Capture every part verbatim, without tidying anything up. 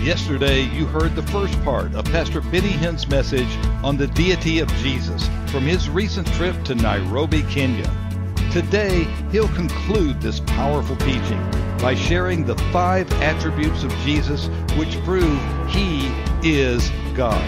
Yesterday, you heard the first part of Pastor Benny Hinn's message on the deity of Jesus from his recent trip to Nairobi, Kenya. Today, he'll conclude this powerful teaching by sharing the five attributes of Jesus which prove he is God.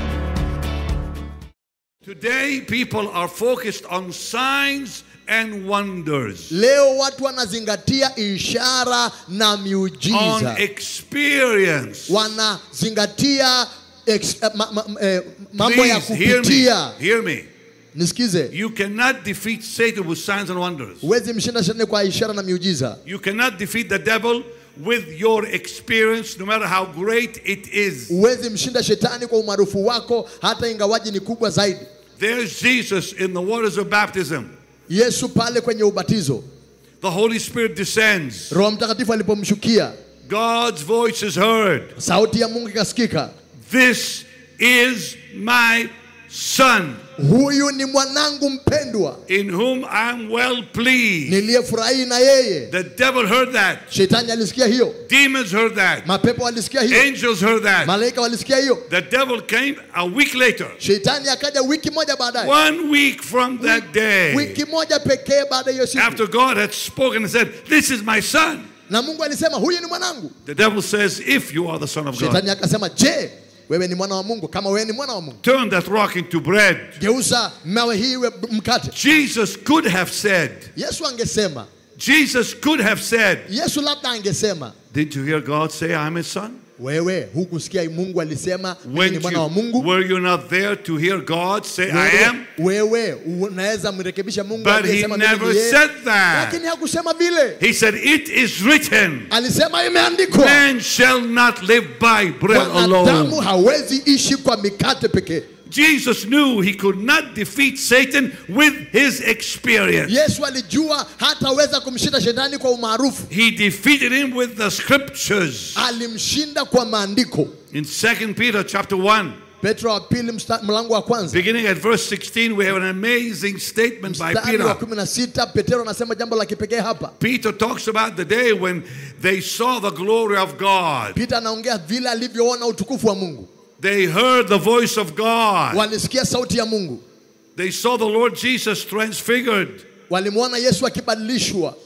Today, people are focused on signs and wonders. Leo watu wanazingatia ishara na miujiza. On experience. Wanazingatia ex, uh, ma, ma, eh, mambo ya Please hear kupitia. me. Hear me. Nisikize. You cannot defeat Satan with signs and wonders. Huwezi mshinda shetani kwa ishara na miujiza. You cannot defeat the devil with your experience, no matter how great it is. Huwezi mshinda shetani kwa umaarufu wako hata ingawaji ni kubwa zaidi. There's Jesus in the waters of baptism. Yesu pale kwenye ubatizo. The Holy Spirit descends. Roho Mtakatifu alipomshukia. God's voice is heard. Sauti ya Mungu ikasikika. This is my son. Huyu ni mwanangu mpendwa. In whom I'm well pleased. Niliyefurahi na yeye. The devil heard that. Shetani alisikia hiyo. Demons heard that. Mapepo walisikia hiyo. Angels heard that. Malaika walisikia hiyo. The devil came a week later. Shetani akaja wiki moja baadaye. One week from that day. Wiki moja pekee baada ya hiyo siku. After God had spoken and said, "This is my son." Na Mungu alisema huyu ni mwanangu. The devil says, "If you are the son of God." Shetani akasema, "Je, wewe ni mwana wa Mungu? Kama wewe ni mwana wa Mungu, turn that rock into bread." Geuza mawe hii iwe mkate. Jesus could have said. Yesu angesema. Jesus could have said. Yesu labda angesema. Did you hear God say, "I am his son"? Wewe hukusikia Mungu alisema When ni mwana wa you, Mungu? were you not there to hear God say, Wewe, "I am"? Wewe unaweza mrekebisha Mungu But he aliyesema never mimi said that. Lakini hakusema vile. He said, "It is written." Alisema imeandikwa. Man shall not live by bread alone. Mwanadamu hawezi ishi kwa mikate pekee. Jesus knew he could not defeat Satan with his experience. Yesu alijua hataweza kumshinda shetani kwa umaarufu. He defeated him with the scriptures. Alimshinda kwa maandiko. In Second Peter chapter one. Petro wa pili mlango wa kwanza. Beginning at verse sixteen, we have an amazing statement by Mstari Peter. wa kumi na sita, Petro anasema jambo la kipekee hapa. Peter talks about the day when they saw the glory of God. Peter anaongea vile alivyoona utukufu wa Mungu. They heard the voice of God. Walisikia sauti ya Mungu. They saw the Lord Jesus transfigured. Walimwona Yesu akibadilishwa.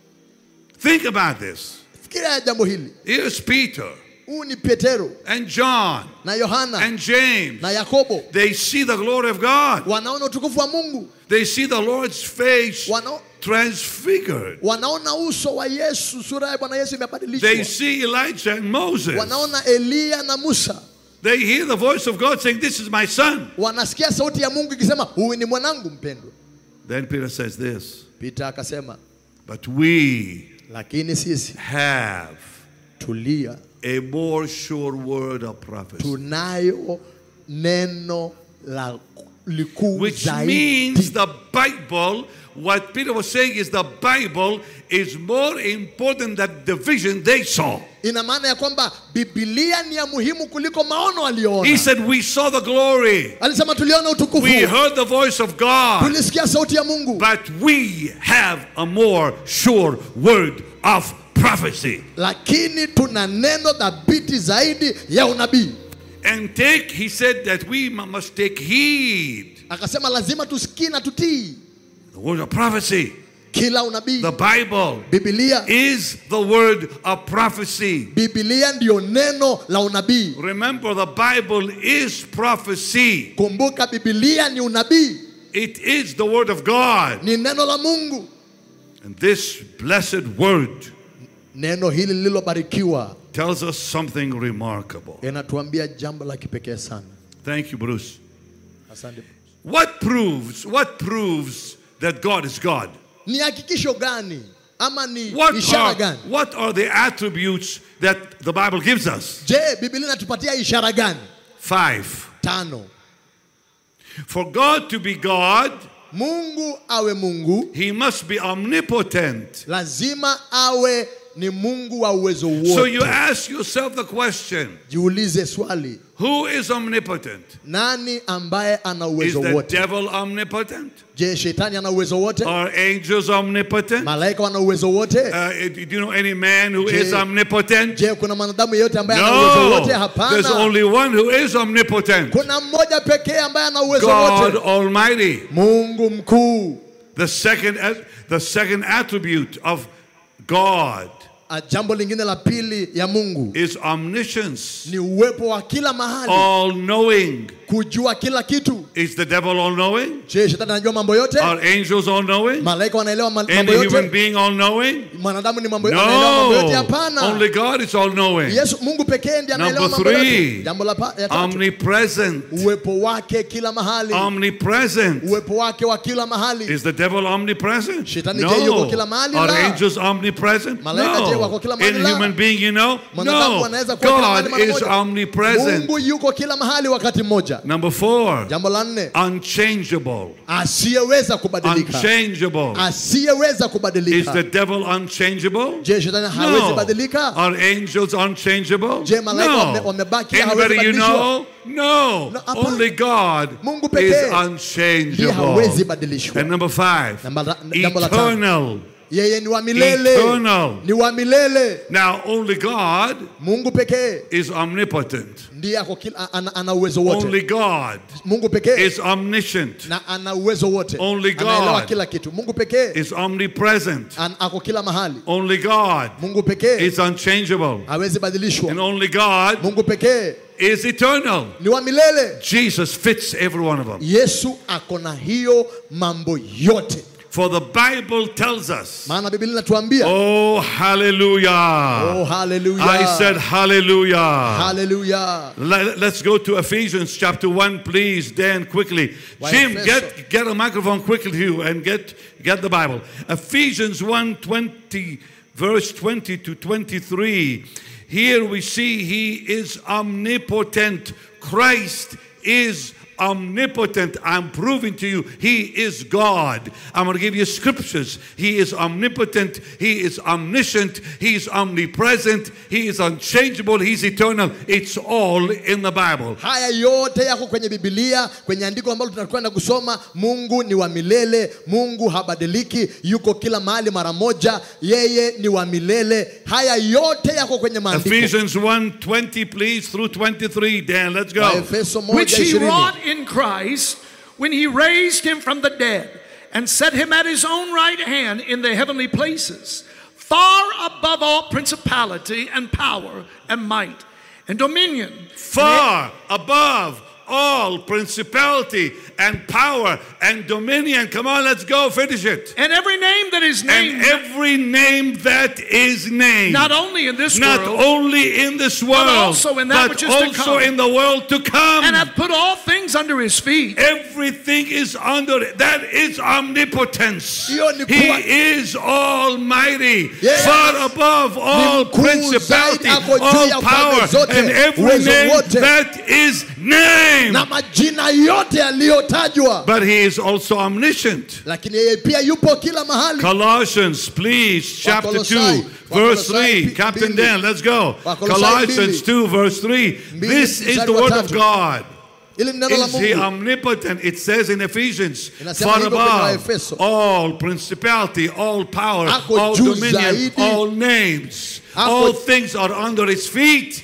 Think about this. Fikiria jambo hili. Here's Peter. Huyu ni Petero. And John. Na Yohana. And James. Na Yakobo. They see the glory of God. Wanaona utukufu wa Mungu. They see the Lord's face Wana transfigured. Wanaona uso wa Yesu, sura ya Bwana Yesu imebadilishwa. They see Elijah and Moses. Wanaona Elia na Musa. They hear the voice of God saying, "This is my son." Wanasikia sauti ya Mungu ikisema, huyu ni mwanangu mpendwa. Then Peter says this. Peter akasema, "But we lakini sisi have tulia, a more sure word of prophecy." Tunayo neno la likuu Which zaidi. means the Bible, what Peter was saying is the Bible is more important than the vision they saw. Ina maana ya kwamba Biblia ni ya muhimu kuliko maono aliyoona. He said, "We saw the glory. Alisema tuliona utukufu. We heard the voice of God. Tulisikia sauti ya Mungu. But we have a more sure word of prophecy." Lakini tuna neno dhabiti zaidi ya unabii. And take, he said that we must take heed. Akasema lazima tusikie na tutii. The word of prophecy. Kila unabii. The Bible. Biblia is the word of prophecy. Biblia ndio neno la unabii. Remember, the Bible is prophecy. Kumbuka Biblia ni unabii. It is the word of God. Ni neno la Mungu. And this blessed word neno hili lililobarikiwa tells us something remarkable. Inatuambia jambo la kipekee sana. Thank you, Bruce. Asante. What proves, what proves that God is God? Ni hakikisho gani ama ni What ishara are, gani? what are the attributes that the Bible gives us? Je, Biblia inatupatia ishara gani? Five. Tano. For God to be God, Mungu awe Mungu, he must be omnipotent. lazima awe ni Mungu wa uwezo wote. So you ask yourself the question, Jiulize swali, who is omnipotent? nani ambaye ana Is uwezo the wote? devil omnipotent? Je, shetani ana uwezo wote? Are angels omnipotent? Malaika wana uwezo wote? Uh, do you know any man who Je- is omnipotent? Je, kuna mwanadamu yeyote ambaye ana uwezo wote? No, there's Hapana. only one who is omnipotent. Kuna mmoja pekee ambaye ana uwezo God wote. Almighty. Mungu mkuu. The second, the second attribute of God Ah, jambo lingine la pili ya Mungu is omniscience, ni uwepo wa kila mahali, all-knowing. kujua kila kitu. Is the devil all-knowing? Je, shetani anajua mambo yote? Are angels all-knowing? Malaika wanaelewa ma- Any mambo human yote? being all-knowing? Mwanadamu ni mambo anaelewa mambo yote? No, Hapana. only God is all-knowing. Yesu Mungu pekee ndiye anaelewa Number mambo yote. three, Jambo la pa- ya tatu, omnipresent. uwepo wake kila mahali. Omnipresent. Uwepo wake wa kila mahali. Is the devil omnipresent? Shetani je yuko No. kila mahali? Are La. angels omnipresent? Malaika je wako No. kila mahali? Any La. human being, you know? Mwanadamu No. anaweza kuwa kila mahali God mara is moja. omnipresent. Mungu yuko kila mahali wakati mmoja. Number four, Jambo la nne, unchangeable. asiyeweza kubadilika. Unchangeable. Asiyeweza Is kubadilika. the devil unchangeable? Je, shetani hawezi No. badilika? Are angels unchangeable? Je, malaika wame- No. wamebaki hawezi Anybody you badilishwa? know? No. No, hapana. Only God Mungu is pekee ndiye hawezi unchangeable. badilishwa. And number five, Namba la- jambo la tano, eternal. yeye ni wa milele. Eternal. Ni wa milele. Now, only God Mungu pekee is omnipotent. ndiye ako kila, ana, ana uwezo wote. Only God Mungu pekee is omniscient, na ana uwezo wote. Only Anaelewa God kila kitu. Mungu pekee is omnipresent. an, ako kila mahali. Only God Mungu pekee is unchangeable. hawezi badilishwa. And only God Mungu pekee is eternal. ni wa milele. Jesus fits every one of them. Yesu ako na hiyo mambo yote. For the Bible tells us, Maana Biblia inatuambia, oh, hallelujah. oh hallelujah. I said hallelujah. Hallelujah. Let, us go to Ephesians chapter one, please, Dan, quickly. Why Jim, Efeso? get, get a microphone quickly to you and get, get the Bible. Ephesians one, twenty, verse twenty to twenty-three. Here we see he is omnipotent. Christ is omnipotent. I'm proving to you he is God. I'm going to give you scriptures. He is omnipotent. He is omniscient. He is omnipresent. He is unchangeable. He's eternal. It's all in the Bible. Haya yote yako kwenye Biblia, kwenye andiko ambalo tunakwenda kusoma. Mungu ni wa milele. Mungu habadiliki. Yuko kila mahali mara moja. Yeye ni wa milele. Haya yote yako kwenye maandiko. Ephesians one twenty, please, through twenty-three. Dan, let's go. Waefeso moja which he ishirini. wrought in Christ when he raised him from the dead and set him at his own right hand in the heavenly places, far above all principality and power and might and dominion. Far above all principality and power and dominion. Come on, let's go, finish it. And every name that is And named, every name that is named, not only in this not world, only in this world, also in that but which is to also come. in the world to come. and hath put all things under his feet. Everything is under it. That is omnipotence. Hiyo ni He kuwa- is almighty, Yes. far above all mkuu principality, zaidi, ako juu ya all falme power, zote, and every uwezo name wote. that is named. Na majina yote yaliyotajwa. But he is also omniscient. Lakini yeye pia yupo kila mahali. Colossians, please, chapter two, Wakolosai, verse Wakolosai three. Captain mbili. Dan, let's go. Wakolosai Colossians mbili. two, verse three. Mbili, This is mstari the wa word of tatu. God. Ili ni neno la Is he Mungu. omnipotent? It says in Ephesians, Inasema far hivyo kwenye above Waefeso. all principality, all power, Ako all juu dominion, zaidi. all names. Ako- All things are under his feet.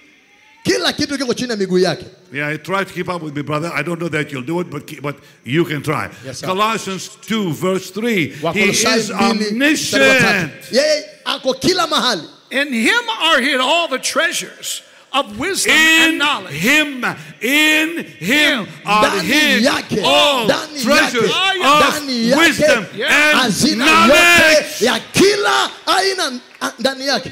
Kila kitu kiko chini ya miguu yake. Yeah, try to keep up with me, brother. I don't know that you'll do it, but keep, but you can try. Yes, sir. Colossians two, verse three. He Wakolosai is mbili, mstari wa tatu. omniscient. Yeye ako kila mahali. In him are hid all the treasures of wisdom In and knowledge. him, in him Him. are Ndani hid yake. all Ndani treasures yake. of Ndani yake. wisdom and Hazina knowledge. yote ya kila aina a- ndani yake.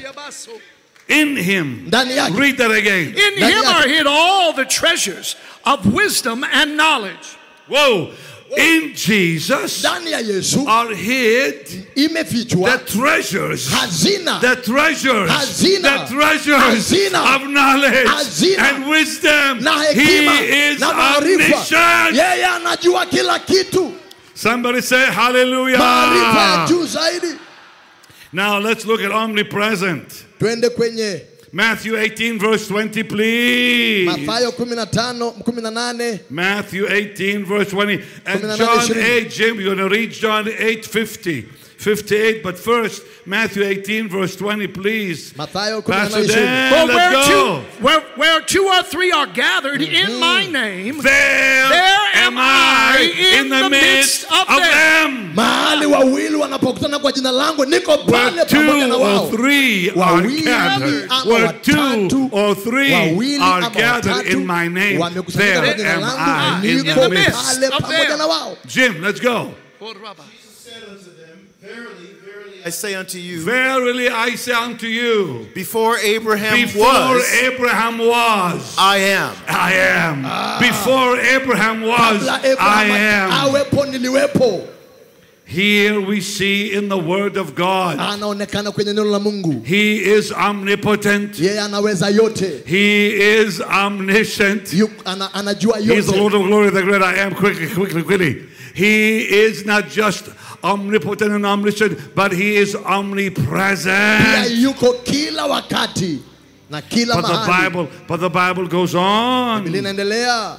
In him. Ndani yake. Read that again. In Ndani him yake. are hid all the treasures of wisdom and knowledge. Whoa. In Jesus Ndani ya Yesu are hid imefichwa the treasures. hazina. The treasures, Hazina. the treasures Hazina. of knowledge Hazina. and wisdom. Na He hekima is na maarifa. omniscient. Yeye anajua kila kitu. Somebody say hallelujah. Maarifa ya juu zaidi. Now let's look at omnipresent. Twende kwenye Matthew eighteen verse twenty, please. Mathayo kumi na tano, kumi na nane. Matthew eighteen verse twenty. And kumi na nane, John ishirini. eight, Jim, you're going to read John eight fifty, fifty-eight. But first, Matthew eighteen verse twenty, please. Mathayo kumi na Pastor nane, ishirini. Dan, For let's where go. two, where, where two or three are gathered in my name, There, there am I in the midst of them. them. Mahali wawili wanapokutana kwa jina langu niko pale Where pamoja na two wao. or three are Wawili gathered, ama where two watatu, or three wawili are ama gathered watatu in my name, wamekusanyika kwa there jina am langu, I in niko the midst. pale of pamoja them. na wao. Jim, let's go. said unto them, Verily, verily, I say unto you, Verily I say unto you, before Abraham before was, Abraham was, I am. I am. Before Abraham was, Kabla I Abraham am. awepo niliwepo. Here we see in the Word of God, Anaonekana kwenye neno la Mungu. He is omnipotent. Yeye anaweza yote. He is omniscient. Yu, ana, anajua He's the yote. Lord of glory, the great I am. Quickly, quickly, quickly. He is not just omnipotent and omniscient, but He is Pia omnipresent. yuko kila wakati na kila But the mahali. Bible, but the Bible goes Biblia on. inaendelea.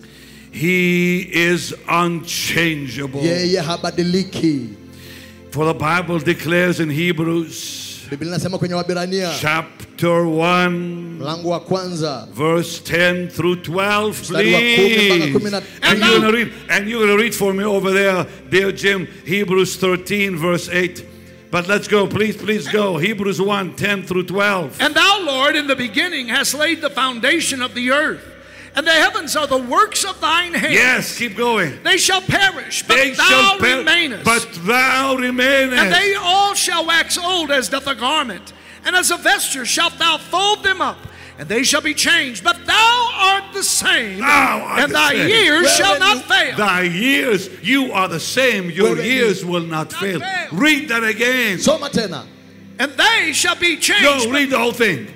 He is unchangeable. Yeye habadiliki. For the Bible declares in Hebrews Biblia inasema kwenye Waebrania chapter one, mlango wa kwanza verse ten through twelve, mstari wa kumi mpaka please. kumi na And tano. you're gonna read, and you're gonna read for me over there, dear Jim, Hebrews thirteen, verse eight. But let's go, please, please go. Hebrews one, ten through twelve. And thou, Lord, in the beginning hast laid the foundation of the earth, and the heavens are the works of thine hands. Yes, keep going. They shall perish, but They thou shall per- remainest. but thou remainest. And they all shall wax old as doth a garment, and as a vesture shalt thou fold them up, and they shall be changed. But thou art the same, Thou art and the thy same. years Where shall when not you- fail. Thy years, you are the same. Your Where- years will not fail. fail. Read that again. Soma tena. And they shall be changed. No, but- read the whole thing.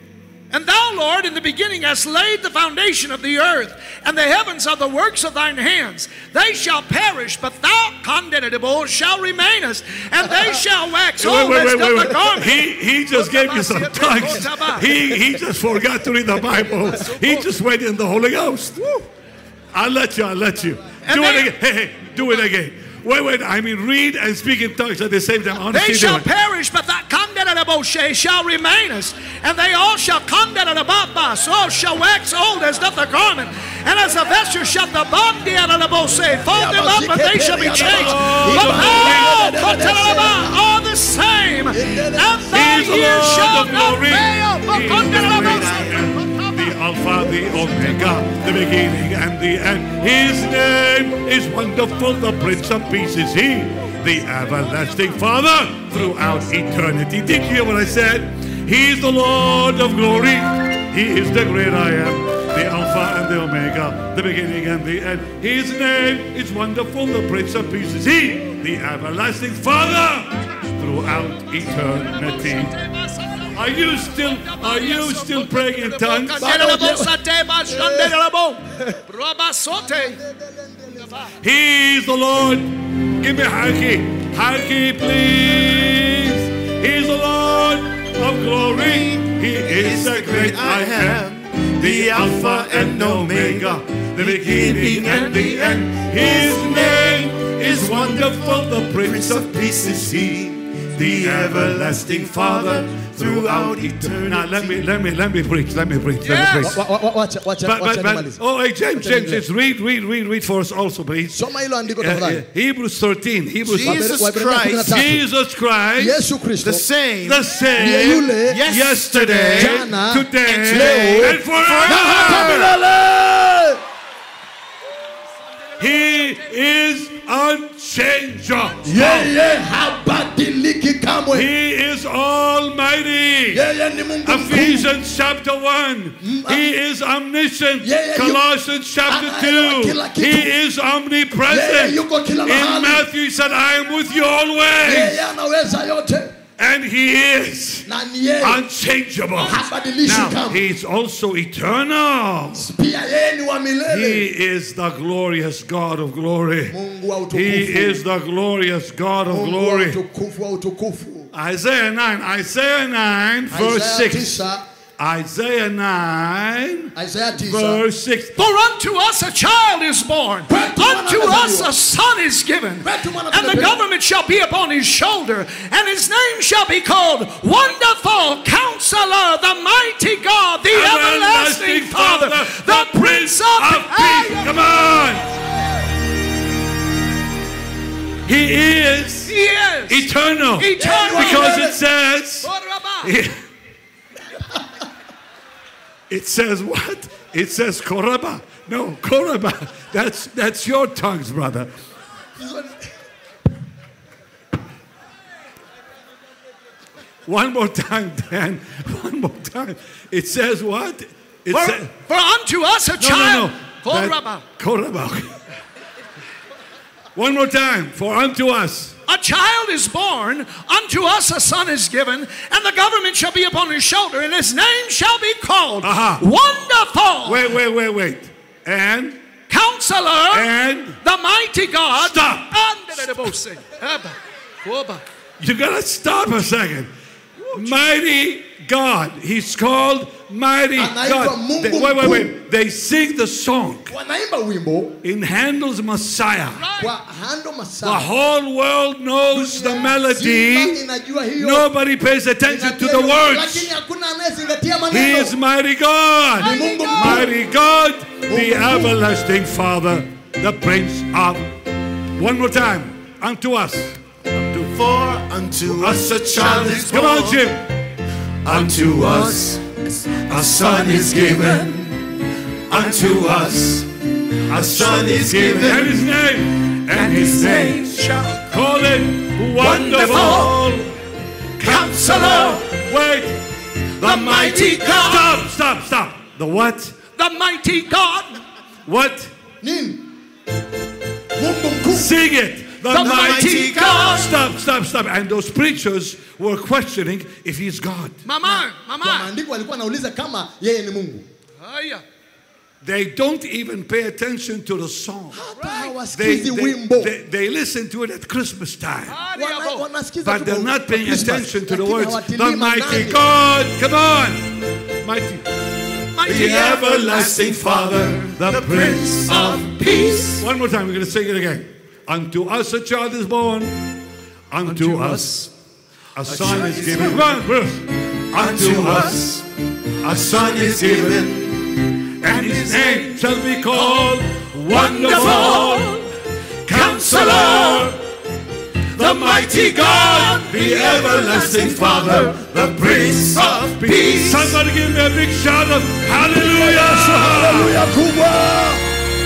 And thou, Lord, in the beginning hast laid the foundation of the earth, and the heavens are the works of thine hands. They shall perish, but thou, condemnable, shall remainest, and they shall wax Wait, old wait, as wait, doth wait, the wait. garment. He, he just gave you some tongues. He, he just forgot to read the Bible. He just went in the Holy Ghost. I'll let you, I'll let you. And Do they- it again. Hey, hey, do it again. Wait, wait, I mean read and speak in tongues at the same time. I want to They see shall do it. perish, but that condemnable shall remainest, and they all shall condemnable, so shall wax old as doth the garment, and as a vesture shall the condemnable say, fold them up, and they shall be changed. But thou, condemnable, are the same, and thy He's the years Lord shall of not glory. fail. He But is the great I condemnable. am, the Alpha, the Omega, the beginning and the end. His name is Wonderful, the Prince of Peace is He, the everlasting Father throughout eternity. Did you hear what I said? He is the Lord of glory. He is the great I am, the Alpha and the Omega, the beginning and the end. His name is Wonderful, the Prince of Peace is He, the everlasting Father throughout eternity. Are you still are you still praying in tongues? He's the Lord. Give me Harky. Harky, please. He's the Lord of glory. He is the great I am, the Alpha and Omega, the beginning and the end. His name is Wonderful, the Prince of Peace is He, the everlasting Father throughout eternity. Now let me let me let me preach. Let me preach. Let me preach. Wa- wa- wa- Wacha wacha But, wacha but, but, nimalize. oh, hey, James, James, James, read, read, read, read for us also, please. Soma hilo andiko Uh, uh, tafadhali. Hebrews thirteen. Hebrews Jesus Waebrania kumi na Christ, tatu. Jesus Christ, Yesu Kristo the same, the ndiye same yule yesterday, jana, today, leo, and forever. milele. He is unchangeable. Yeye habadiliki kamwe. He is almighty. Yeye ni Mungu mkuu. Ephesians chapter one. He is omniscient. Yeah, yeah, you- Colossians chapter Anaelewa two. kila kitu. He is omnipresent. Yeye yuko kila In mahali. Matthew he said, I am with you always. Yeye anaweza yote And he is na ni yeye unchangeable. habadilishi Now, kamwe. he's also eternal. Pia yeye ni wa He milele. is the glorious God of glory. Mungu wa He utukufu. is the glorious God of Mungu wa glory. utukufu wa utukufu. Isaiah nine. Isaiah nine, verse Isaya six. tisa, Isaiah nine, Isaya tisa. verse six. For unto us a child is born, Kwetu mwana unto us amezaliwa. a son is given, Kwetu mwana and the tumepewa. government shall be upon his shoulder, and his name shall be called Wonderful Counselor, the Mighty God, the Everlasting Father, the Prince of Peace. Peace. Come on. He is He is eternal. eternal. Because it says, it says what? It says Koraba. No, Koraba. That's that's your tongues, brother. One more time, Dan. One more time. It says what? It For, says, for unto us a no, child. no, no. Koraba. That- Koraba. One more time. For unto us. A child is born, unto us a son is given, and the government shall be upon his shoulder, and his name shall be called Aha. Wonderful Wait, wait, wait, wait. And Counselor, and the Mighty God. Stop. Stop. you gotta stop a second. Mighty God. He's called Mighty Anaitwa God. Mungu They, wait, wait, mkuu. wait. They sing the song Wanaimba wimbo in Handel's Messiah. kwa Hando The Masaa. whole world knows the Dunia melody. nzima inajua hiyo. Nobody pays attention to the words. Lakini hakuna anayezingatia He is maneno. mighty God. Ni Mungu mkuu. Mighty God, the everlasting Father, the Prince of. One more time. Unto us. For unto us a child is Come on, born. Jim. Unto us a son is given. Unto us a son is And given. his name. And his name shall Call it Wonderful Counselor, Wait. the mighty God. Stop, stop, stop. The what? the Mighty God. What? Nini? Mungu mkuu. Sing it. The, The mighty mighty God. God. Stop, stop, stop. And those preachers were questioning if he's God. Mama, Kwa mama. maandiko alikuwa anauliza kama yeye ni Mungu. Aya. They don't even pay attention to the song. Hata They, hawasikizi they, wimbo. they, they listen to it at Christmas time. Wana- wanasikiza But tu they're kwa- not paying Christmas, attention to the lakini words. hawatilii The mighty maanani. God. Come on. Mighty. Mighty The everlasting Father, the Prince of Peace. One more time. We're going to sing it again. Unto us a child is born. Unto, Unto us a son child is is given. born. Come on, Bruce. Unto us a son is given. And his name shall be called Wonderful Counselor, The mighty God, the everlasting Father, the Prince of Peace. Somebody give me a big shout of hallelujah. Haleluya kubwa.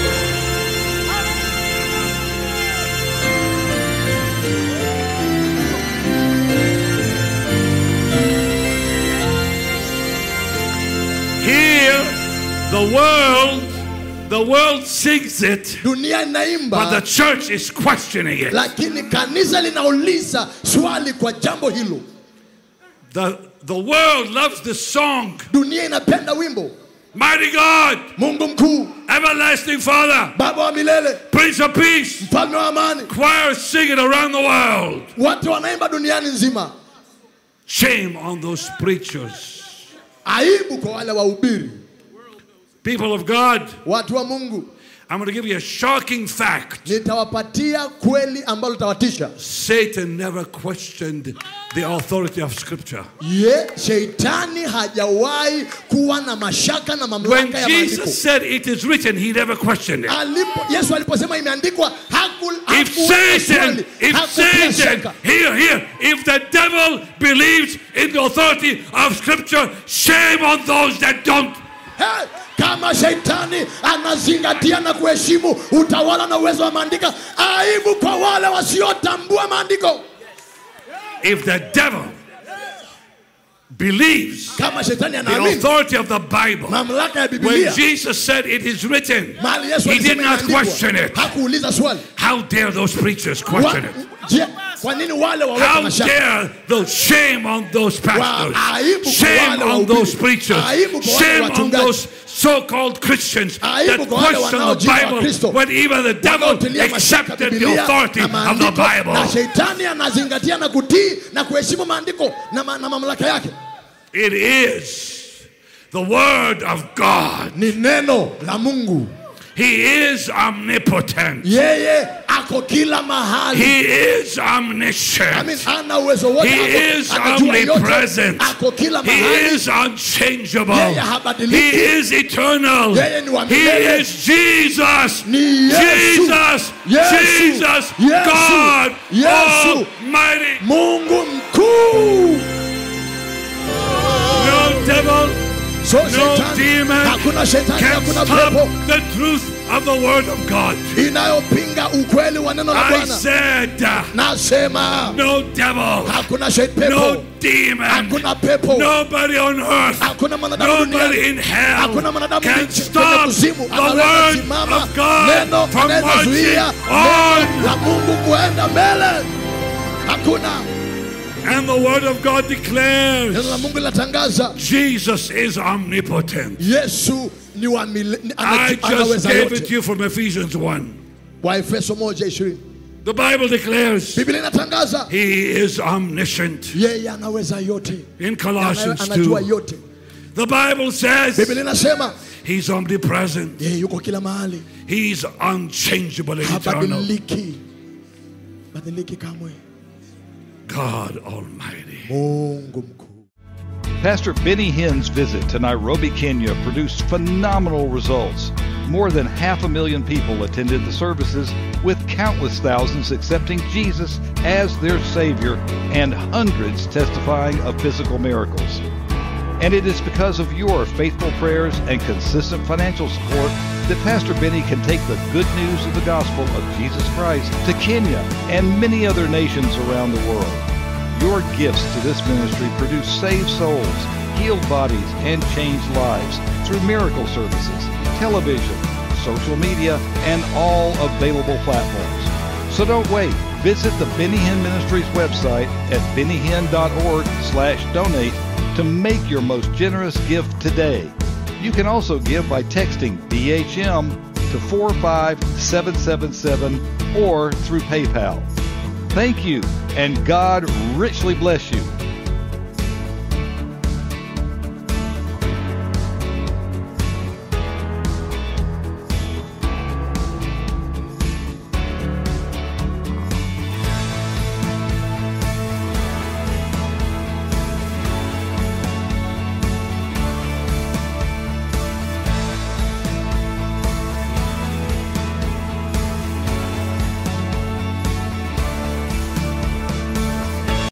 Here, the world, the world sings it, Dunia but the inaimba church is questioning it. lakini kanisa linauliza swali kwa jambo hilo. The, the world loves the song, Dunia inapenda wimbo. Mighty God, Mungu mkuu, Everlasting Father, Baba wa milele, Prince of Peace. Mfalme wa amani. Choirs sing it around the world. Watu wanaimba duniani nzima. Shame on those preachers. Aibu kwa wale wahubiri. People of God, Watu wa Mungu, I'm going to give you a shocking fact. nitawapatia kweli ambalo tawatisha. Satan never questioned the authority of Scripture. Ye, Sheitani hajawahi kuwa na mashaka na When mamlaka ya maandiko. Jesus said it is written, he never questioned it. Alipo, Yesu aliposema imeandikwa, haku, If hakuwa Satan, swali, if hakutia Satan, shaka. here, here, if the devil believes in the authority of Scripture, shame on those that don't. Hey, kama Sheitani anazingatia na kuheshimu utawala na uwezo wa maandiko, aibu kwa wale wasiotambua maandiko. If the devil believes Kama Shetani the anaamini authority of the Bible, mamlaka ya when Biblia, Jesus said it is written, mahali Yesu he did alisema not imeandikwa, question it. hakuuliza swali. How dare those preachers question it? Wa- Je, Kwa nini wale waweka How mashaka? dare those, shame on those pastors, Wa- aibu kwa shame wale on wahubiri. those preachers, Aibu kwa wale shame on wachungaji. those so-called Christians Aibu that kwa wale question the wanaojiita Bible Wakristo. when even the devil Wanaotilia mashaka accepted the Biblia authority na of the maandiko, Bible. na shetani anazingatia na kutii na kuheshimu maandiko na, ma, na mamlaka yake. It is the word of God. Ni neno la Mungu. He is omnipotent. Yeye ako kila mahali. He is omniscient. I mean, ana uwezo wote. He Ako- is anajua yote. omnipresent. Ako kila He mahali. is unchangeable. Yeye habadiliki. He is eternal. Yeye ni wa He milele. is Jesus. Ni Yesu. Jesus. Yesu. Jesus. Yesu. God Yesu. Almighty. Mungu mkuu. No devil So No shetani, demon hakuna shetani, can hakuna stop pepo the truth of the word of God. inayopinga ukweli wa neno la I Bwana. said, uh, Nasema no devil, hakuna shet pepo, no demon, hakuna pepo, nobody on earth, hakuna mwanadamu nobody duniani, in hell hakuna mwanadamu can kwenye stop kuzimu the anaweza word simama of God neno from anaweza marching zuia on. neno la Mungu kuenda mbele. Hakuna. And the word of God declares Neno la Mungu linatangaza Jesus is omnipotent. Yesu ni wa milele, I just anaweza gave it to yote. you from Ephesians one. Waefeso moja ishirini. The Bible declares Biblia inatangaza he is omniscient. yeye anaweza yote. In Colossians Anajua two, yote. the Bible says Biblia inasema he's omnipresent. yeye yuko kila mahali. He's unchangeable and eternal. Habadiliki. Badiliki kamwe. God Almighty. Mungu mkuu. Pastor Benny Hinn's visit to Nairobi, Kenya produced phenomenal results. More than half a million people attended the services, with countless thousands accepting Jesus as their Savior and hundreds testifying of physical miracles. And it is because of your faithful prayers and consistent financial support that Pastor Benny can take the good news of the gospel of Jesus Christ to Kenya and many other nations around the world. Your gifts to this ministry produce saved souls, healed bodies, and changed lives through miracle services, television, social media, and all available platforms. So don't wait. Visit the Benny Hinn Ministries website at benny hinn dot org slash donate to make your most generous gift today. You can also give by texting B H M to four five seven seven seven or through PayPal. Thank you, and God richly bless you.